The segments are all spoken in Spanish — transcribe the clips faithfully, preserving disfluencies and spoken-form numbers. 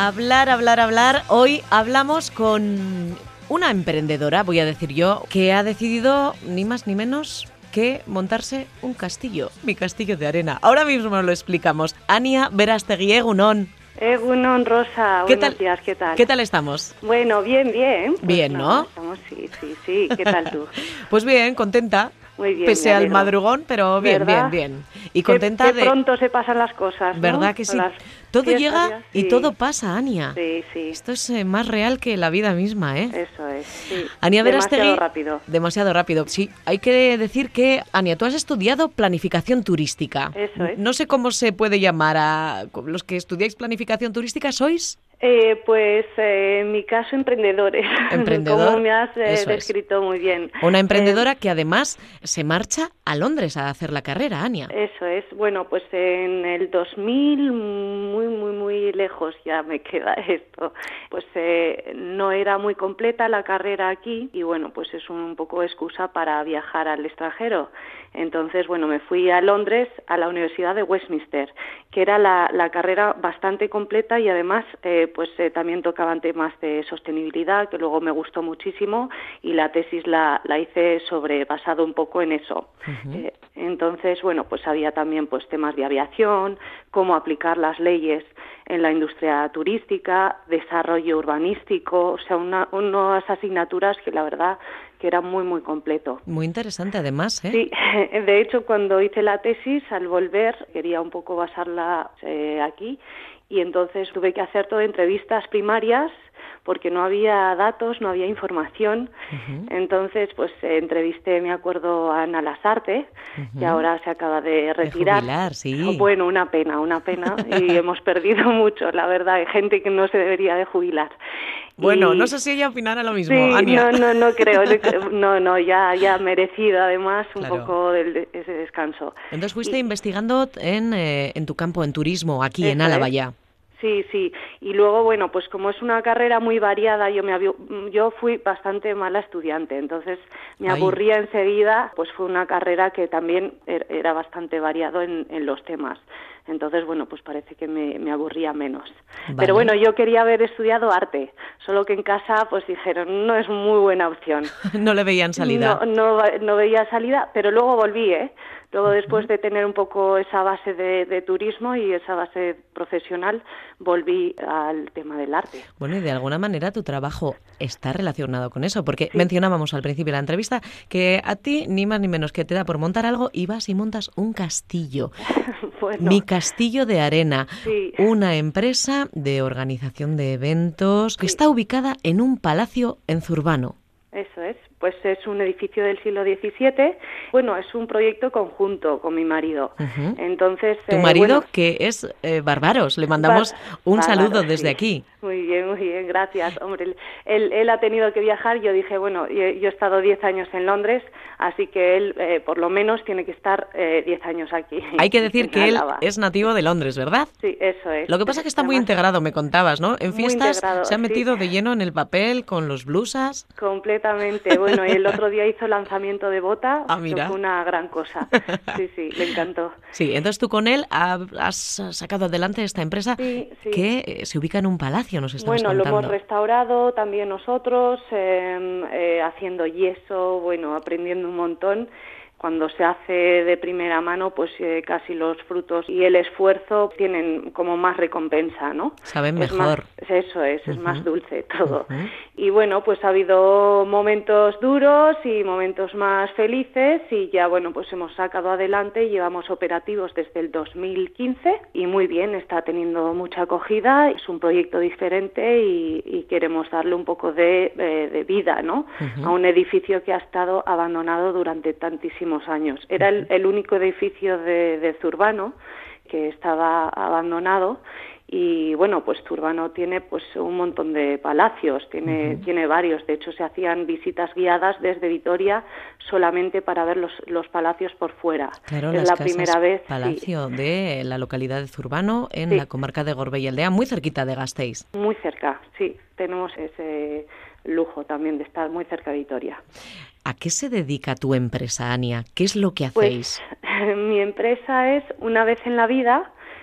Hablar, hablar, hablar. Hoy hablamos con una emprendedora, voy a decir yo, que ha decidido ni más ni menos que montarse un castillo, mi castillo de arena. Ahora mismo lo explicamos. Ania Berastegui, egunon. Egunon, Rosa. ¿Qué Buenos tal? días, ¿qué tal? ¿Qué tal estamos? Bueno, bien, bien. Pues bien, nada, ¿no? Estamos, sí, sí, sí. ¿Qué tal tú? Pues bien, contenta. Muy bien, Pese me al alegro. madrugón, pero bien, ¿Verdad? bien, bien. Y Qué- contenta qué de... pronto se pasan las cosas, ¿no? ¿Verdad que Con sí? las Todo fiestas llega ya, y sí. todo pasa, Ania. Sí, sí. Esto es eh, más real que la vida misma, ¿eh? Eso es, sí. Ania Berastegui, Demasiado rápido. Demasiado rápido. Sí, hay que decir que, Ania, tú has estudiado planificación turística. Eso es. No sé cómo se puede llamar a los que estudiáis planificación turística, ¿sois? Eh, pues eh, en mi caso, emprendedores. Emprendedor, Como me has eh, eso es. descrito muy bien. Una Eh, emprendedora que además se marcha a Londres a hacer la carrera, Ania. Eso es. Bueno, pues en el dos mil, muy, muy, muy lejos ya me queda esto. Pues eh, no era muy completa la carrera aquí y bueno, pues es un poco excusa para viajar al extranjero. Entonces, bueno, me fui a Londres, a la Universidad de Westminster, que era la, la carrera bastante completa y además eh, pues eh, también tocaban temas de sostenibilidad, que luego me gustó muchísimo, y la tesis la, la hice sobre, basado un poco en eso. Uh-huh. Eh, entonces, bueno, pues había también pues temas de aviación, cómo aplicar las leyes en la industria turística, desarrollo urbanístico, o sea, una, unas asignaturas que la verdad que era muy, muy completo. Muy interesante además, ¿eh? Sí, de hecho cuando hice la tesis, al volver, quería un poco basarla eh, aquí, y entonces tuve que hacer todo entrevistas primarias, porque no había datos, no había información. Uh-huh. Entonces, pues eh, entrevisté, me acuerdo, a Ana Lasarte, uh-huh. que ahora se acaba de retirar. De jubilar, sí. Bueno, una pena, una pena, y hemos perdido mucho, la verdad, hay gente que no se debería de jubilar. Bueno, y... no sé si ella opinará lo mismo, sí, Ania. no, no, no creo, no, no, ya, ya merecido además un claro. poco de, ese descanso. Entonces fuiste y... investigando en, eh, en tu campo, en turismo, aquí Eso en Álava es. ya. Sí, sí, y luego, bueno, pues como es una carrera muy variada, yo me había, yo fui bastante mala estudiante, entonces me Ay. aburría enseguida, pues fue una carrera que también era bastante variado en, en los temas. Entonces, bueno, pues parece que me, me aburría menos. Vale. Pero bueno, yo quería haber estudiado arte, solo que en casa pues dijeron, no es muy buena opción. No le veían salida. No, no, no veía salida, pero luego volví, ¿eh? Luego, después de tener un poco esa base de, de turismo y esa base profesional, volví al tema del arte. Bueno, y de alguna manera tu trabajo está relacionado con eso, porque sí. mencionábamos al principio de la entrevista que a ti, ni más ni menos que te da por montar algo, y vas y montas un castillo. Bueno, Mi Castillo de Arena, sí. una empresa de organización de eventos que sí. está ubicada en un palacio en Zurbano. Eso es, pues es un edificio del siglo diecisiete. Bueno, es un proyecto conjunto con mi marido. Uh-huh. Entonces, tu eh, marido bueno, que es eh, Bárbaros, le mandamos Bar- un Bárbaro, saludo desde sí. aquí. Muy bien, muy bien, gracias. Hombre, él, él ha tenido que viajar. Yo dije, bueno, yo, yo he estado diez años en Londres, así que él eh, por lo menos tiene que estar eh, diez años aquí. Hay que decir que él Álava. es nativo de Londres, ¿verdad? Sí, eso es. Lo que pasa es que está muy integrado, me contabas, ¿no? En fiestas integrado, se ha metido sí. de lleno en el papel, con los blusas. Completamente. Bueno, y el otro día hizo lanzamiento de bota, ah, mira. que fue una gran cosa. Sí, sí, le encantó. Sí, entonces tú con él has sacado adelante esta empresa sí, sí. que se ubica en un palacio, nos estabas bueno, contando. Lo hemos restaurado también nosotros, eh, eh, haciendo yeso, bueno, aprendiendo un montón. Cuando se hace de primera mano, pues eh, casi los frutos y el esfuerzo tienen como más recompensa, ¿no? Saben es mejor. Más, eso es, uh-huh. es más dulce todo. Uh-huh. Y bueno, pues ha habido momentos duros y momentos más felices y ya, bueno, pues hemos sacado adelante y llevamos operativos desde el dos mil quince y muy bien, está teniendo mucha acogida, es un proyecto diferente y, y queremos darle un poco de, de, de vida, ¿no? Uh-huh. A un edificio que ha estado abandonado durante tantísimos años. Era el, el único edificio de, de Zurbano que estaba abandonado y bueno, pues Zurbano tiene pues un montón de palacios, tiene, uh-huh. tiene varios. De hecho, se hacían visitas guiadas desde Vitoria solamente para ver los, los palacios por fuera. Claro, es las la casas primera vez. Palacio sí. de la localidad de Zurbano, en sí. la comarca de Gorbea y Aldea, muy cerquita de Gasteiz. Muy cerca, sí. Tenemos ese lujo también de estar muy cerca de Vitoria. ¿A qué se dedica tu empresa, Ania? ¿Qué es lo que hacéis? Pues mi empresa es Una vez en la vida,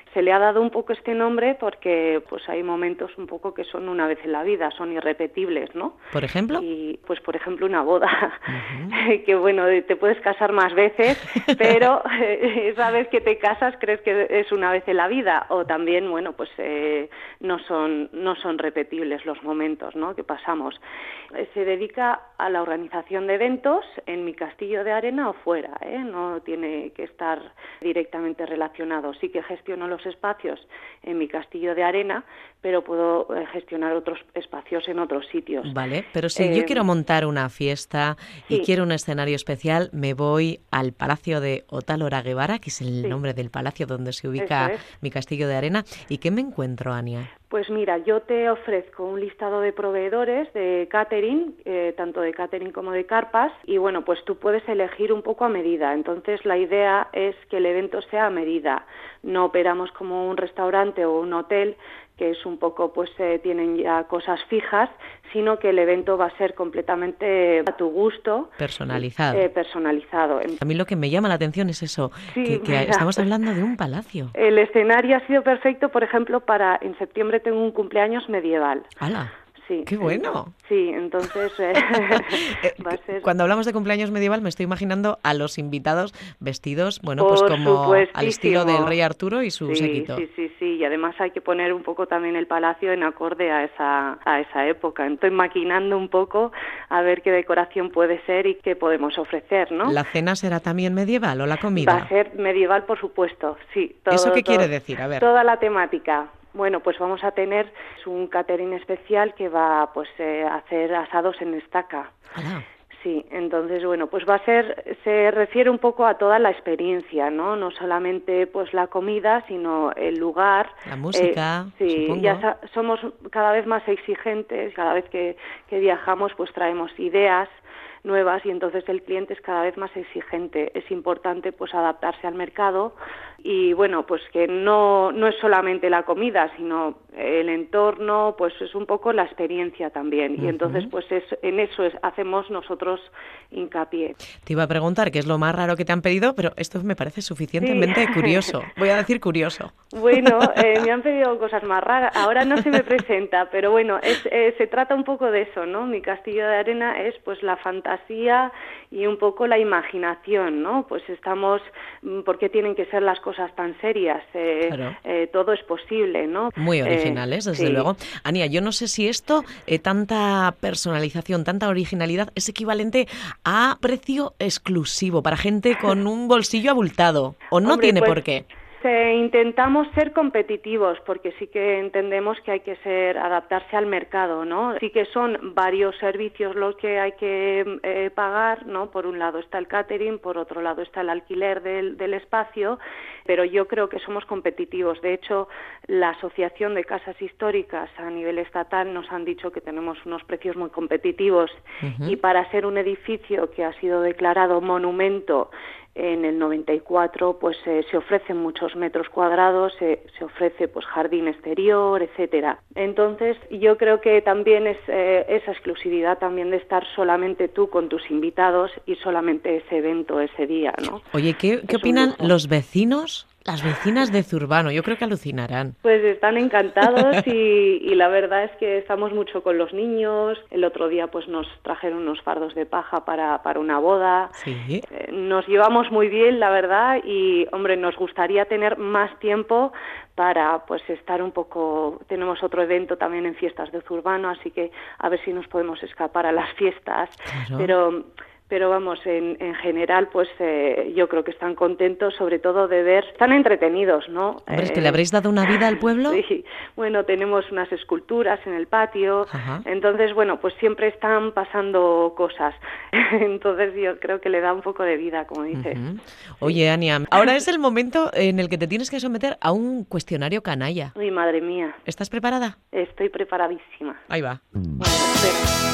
Se le ha dado un poco este nombre porque pues hay momentos un poco que son una vez en la vida, son irrepetibles, ¿no? ¿Por ejemplo? Y pues por ejemplo una boda, uh-huh. que bueno, te puedes casar más veces, pero eh, esa vez que te casas crees que es una vez en la vida, o también, bueno, pues eh, no son no son repetibles los momentos, ¿no?, que pasamos. Se dedica a la organización de eventos en mi castillo de arena o fuera, ¿eh? No tiene que estar directamente relacionado. Sí que gestiono los espacios en mi castillo de arena, pero puedo eh, gestionar otros espacios en otros sitios. Vale, pero si eh, yo quiero montar una fiesta y sí. quiero un escenario especial, me voy al Palacio de Otálora Guevara, que es el sí. nombre del palacio donde se ubica es. mi castillo de arena. ¿Y qué me encuentro, Ania? Pues mira, yo te ofrezco un listado de proveedores de catering, eh, tanto de catering como de carpas, y bueno, pues tú puedes elegir un poco a medida. Entonces la idea es que el evento sea a medida. No operamos como un restaurante o un hotel, que es un poco, pues eh, tienen ya cosas fijas, sino que el evento va a ser completamente a tu gusto. Personalizado. Eh, personalizado. A mí lo que me llama la atención es eso, sí, que, que estamos hablando de un palacio. El escenario ha sido perfecto, por ejemplo, para en septiembre tengo un cumpleaños medieval. ¡Hala! Sí. ¡Qué bueno! Sí, entonces eh, va a ser... Cuando hablamos de cumpleaños medieval me estoy imaginando a los invitados vestidos, bueno, pues como al estilo del rey Arturo y su sí, séquito. Sí, sí, sí, y además hay que poner un poco también el palacio en acorde a esa, a esa época. Estoy maquinando un poco a ver qué decoración puede ser y qué podemos ofrecer, ¿no? ¿La cena será también medieval o la comida? Va a ser medieval, por supuesto, sí. Todo, ¿Eso qué todo, quiere decir? A ver. Toda la temática. Bueno, pues vamos a tener un catering especial que va pues eh, a hacer asados en estaca. ¡Hala! Sí, entonces, bueno, pues va a ser, se refiere un poco a toda la experiencia, ¿no? No solamente pues la comida, sino el lugar. La música, eh, sí, supongo. ya somos cada vez más exigentes, cada vez que, que viajamos pues traemos ideas nuevas y entonces el cliente es cada vez más exigente. Es importante pues adaptarse al mercado y bueno, pues que no no es solamente la comida, sino el entorno, pues es un poco la experiencia también. Uh-huh. Y entonces pues es, en eso es, hacemos nosotros hincapié. Te iba a preguntar qué es lo más raro que te han pedido, pero esto me parece suficientemente sí. curioso. Voy a decir curioso. Bueno, eh, me han pedido cosas más raras. Ahora no se me presenta, pero bueno, es, eh, se trata un poco de eso, ¿no? Mi castillo de arena es pues la fantasía y un poco la imaginación, ¿no? Pues estamos, ¿por qué tienen que ser las cosas tan serias? Eh, claro. eh, todo es posible, ¿no? Muy originales, eh, desde sí. luego. Ania, yo no sé si esto, eh, tanta personalización, tanta originalidad, es equivalente a precio exclusivo para gente con un bolsillo abultado, o no Hombre, tiene pues... por qué. Eh, intentamos ser competitivos porque sí que entendemos que hay que ser adaptarse al mercado, ¿no? Sí que son varios servicios los que hay que eh, pagar, ¿no? Por un lado está el catering, por otro lado está el alquiler del, del espacio, pero yo creo que somos competitivos. De hecho, la Asociación de Casas Históricas a nivel estatal nos han dicho que tenemos unos precios muy competitivos uh-huh. y para ser un edificio que ha sido declarado monumento en el noventa y cuatro, pues eh, se ofrecen muchos metros cuadrados, eh, se ofrece pues jardín exterior, etcétera. Entonces, yo creo que también es eh, esa exclusividad también de estar solamente tú con tus invitados y solamente ese evento ese día, ¿no? Oye, ¿qué, ¿qué opinan los vecinos? Las vecinas de Zurbano, yo creo que alucinarán. Pues están encantados y, y la verdad es que estamos mucho con los niños. El otro día pues nos trajeron unos fardos de paja para, para una boda. Sí. Eh, nos llevamos muy bien, la verdad, y hombre, nos gustaría tener más tiempo para pues estar un poco... Tenemos otro evento también en Fiestas de Zurbano, así que a ver si nos podemos escapar a las fiestas. Claro. Pero... Pero vamos, en, en general, pues eh, yo creo que están contentos, sobre todo de ver, están entretenidos, ¿no? Hombre, ¿es que le habréis dado una vida al pueblo? Sí, bueno, tenemos unas esculturas en el patio, Ajá. Entonces, bueno, pues siempre están pasando cosas. Entonces yo creo que le da un poco de vida, como dices. Uh-huh. Oye, Ania, ahora es el momento en el que te tienes que someter a un cuestionario canalla. Uy, madre mía. ¿Estás preparada? Estoy preparadísima. Ahí va. Bueno, espera.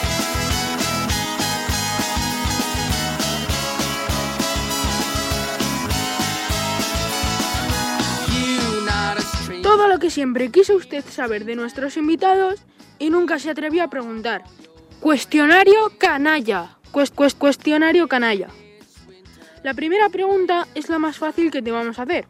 Todo lo que siempre quiso usted saber de nuestros invitados y nunca se atrevió a preguntar. Cuestionario canalla. Cuest, cuest, cuestionario canalla. La primera pregunta es la más fácil que te vamos a hacer.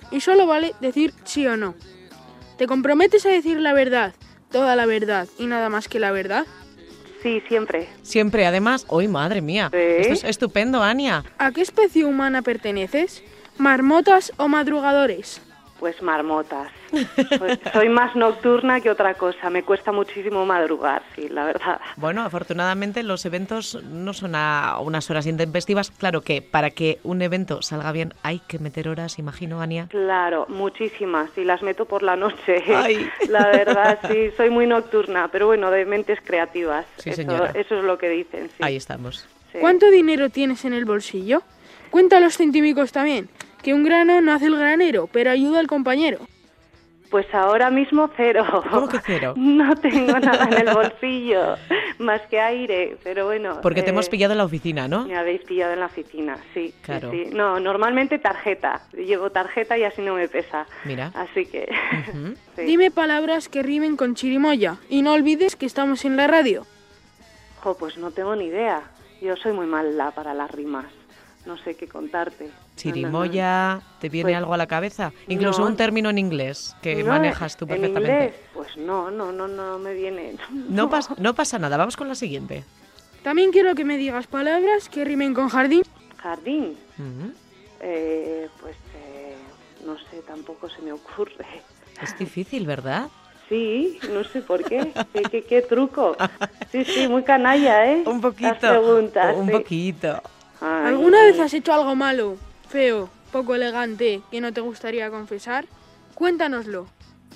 y solo vale decir sí o no. ¿Te comprometes a decir la verdad, toda la verdad y nada más que la verdad? Sí, siempre. Siempre, además, ¡uy, madre mía! ¿Sí? Esto es estupendo, Ania. ¿A qué especie humana perteneces? ¿Marmotas o madrugadores? Pues marmotas. Soy, soy más nocturna que otra cosa. Me cuesta muchísimo madrugar, sí, la verdad. Bueno, afortunadamente los eventos no son a unas horas intempestivas. Claro que para que un evento salga bien hay que meter horas, imagino, Ania. Claro, muchísimas. Y las meto por la noche. Ay. La verdad, sí, soy muy nocturna, pero bueno, de mentes creativas. Sí, eso, señora. Eso es lo que dicen, sí. Ahí estamos. Sí. ¿Cuánto dinero tienes en el bolsillo? Cuenta los centímicos también, que un grano no hace el granero, pero ayuda al compañero. Pues ahora mismo cero. ¿Cómo que cero? No tengo nada en el bolsillo, más que aire, pero bueno. Porque te eh, hemos pillado en la oficina, ¿no? Me habéis pillado en la oficina, sí. Claro. Sí, sí. No, normalmente tarjeta. Llevo tarjeta y así no me pesa. Mira. Así que... Ujú. sí. Dime palabras que rimen con chirimoya y no olvides que estamos en la radio. Jo, pues no tengo ni idea. Yo soy muy mala para las rimas. No sé qué contarte. Chirimoya, ¿te viene Pues, algo a la cabeza? Incluso no. un término en inglés que No, manejas tú ¿en perfectamente. inglés? Pues no, no, no, no me viene. No pasa, no pasa nada, vamos con la siguiente. También quiero que me digas palabras que rimen con jardín. Jardín. Ujú. Eh, pues eh, no sé, tampoco se me ocurre. Es difícil, ¿verdad? Sí, no sé por qué. ¿Qué, qué, qué truco? Sí, sí, muy canalla, ¿eh? Un poquito. Las preguntas, un sí. poquito. Ay, ¿Alguna vez has hecho algo malo, feo, poco elegante, que no te gustaría confesar? Cuéntanoslo.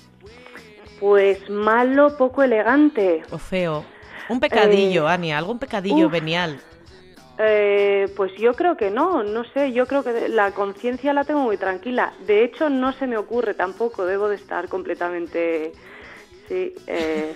Pues malo, poco elegante. O feo. Un pecadillo, Eh, Ania, algún pecadillo uf. venial. Eh, pues yo creo que no, no sé, yo creo que la conciencia la tengo muy tranquila. De hecho, no se me ocurre tampoco, debo de estar completamente... Sí, eh...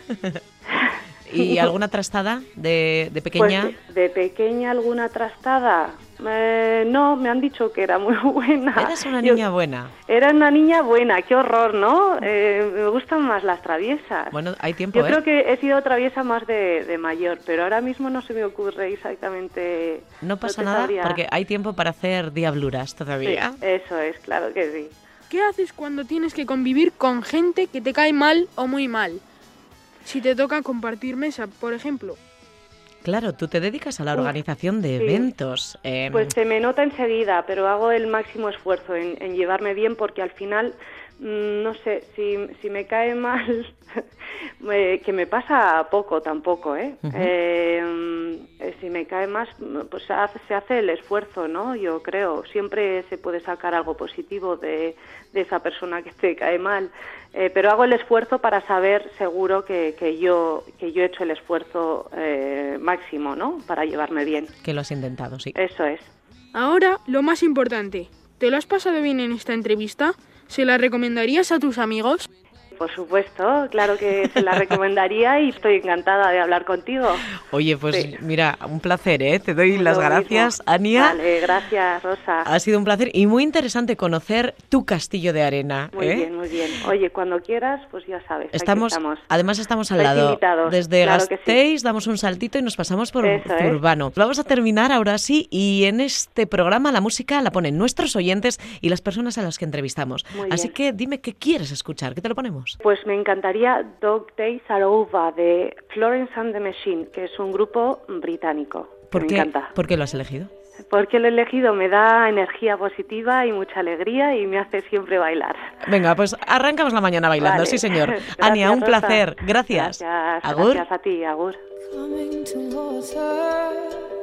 ¿Y alguna trastada de, de pequeña? Pues de, de pequeña alguna trastada. Eh, no, me han dicho que era muy buena. Eras una Yo- niña buena. Era una niña buena, qué horror, ¿no? Eh, me gustan más las traviesas. Bueno, hay tiempo, Yo ¿eh? creo que he sido traviesa más de, de mayor, pero ahora mismo no se me ocurre exactamente... No pasa te nada sabría. porque hay tiempo para hacer diabluras Sí, todavía. eso es, claro que sí. ¿Qué haces cuando tienes que convivir con gente que te cae mal o muy mal? Si te toca compartir mesa, por ejemplo. Claro, tú te dedicas a la Uf, organización de sí. eventos. eh, Pues se me nota enseguida, pero hago el máximo esfuerzo en, en llevarme bien porque al final, mm, no sé, si, si me cae mal, eh, que me pasa poco tampoco, ¿eh? Ujú. Eh, eh, si me cae más, pues se hace, se hace el esfuerzo, ¿no? Yo creo, siempre se puede sacar algo positivo de, de esa persona que te cae mal. Eh, pero hago el esfuerzo para saber seguro que, que yo que yo he hecho el esfuerzo eh, máximo, ¿no? Para llevarme bien. que lo has intentado, sí. Eso es. Ahora, lo más importante. ¿Te lo has pasado bien en esta entrevista? ¿Se la recomendarías a tus amigos? Por supuesto, claro que se la recomendaría y estoy encantada de hablar contigo. Oye, pues Sí. mira, un placer, ¿eh? Te doy las Lo gracias, mismo. Ania. Vale, gracias, Rosa. Ha sido un placer y muy interesante conocer tu castillo de arena. Muy ¿eh? bien, muy bien. Oye, cuando quieras, pues ya sabes, aquí Estamos, estamos. además estamos al Estáis lado. invitados, Desde claro que sí. Gasteiz damos un saltito y nos pasamos por Eso es. Zurbano. Vamos a terminar ahora sí y en este programa la música la ponen nuestros oyentes y las personas a las que entrevistamos. Muy Así bien. que dime qué quieres escuchar, ¿qué te lo ponemos? Pues me encantaría Dog Days Are Over de Florence and the Machine, que es un grupo británico. que ¿Por me qué, encanta. ¿Por qué lo has elegido? Porque lo he elegido, me da energía positiva y mucha alegría y me hace siempre bailar. Venga, pues arrancamos la mañana bailando, Vale. sí señor. Gracias, Ania, un Rosa. placer. Gracias. Gracias, Agur. gracias a ti, Agur. Coming towards her.